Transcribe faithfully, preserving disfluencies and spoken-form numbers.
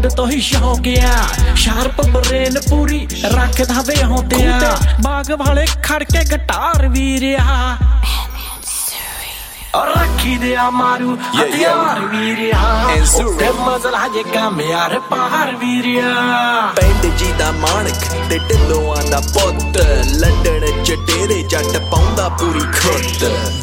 ਮੁੱਢ ਤੋਂ ਹੀ ਸ਼ੌਕ ਆ ਸ਼ਾਰਪ ਬਰੇਨ ਪੂਰੀ ਰੱਖਦਾ ਵੇ ਹੁੰਦਿਆ ਬਾਗ ਵਾਲੇ ਖੜ ਕੇ ਗਟਾਰ ਵੀਰਿਆ ਔਰ ਰੱਖੀ ਦੇ ਆ ਮਾਰੂ ਹਥਿਆਰ ਵੀਰਿਆ ਉੱਤੇ ਮਜ਼ਲ ਹਜੇ ਕੰਮ ਯਾਰ ਪਾਰ ਵੀਰਿਆ ਪਿੰਡ ਜੀ ਦਾ ਮਾਣਕ ਤੇ ਢਿੱਲੋਂ ਦਾ ਪੁੱਤ ਲੰਡਨ ਚ ਡੇਰੇ ਜੱਟ ਪਾਉਂਦਾ ਪੂਰੀ ਖੁੱਤ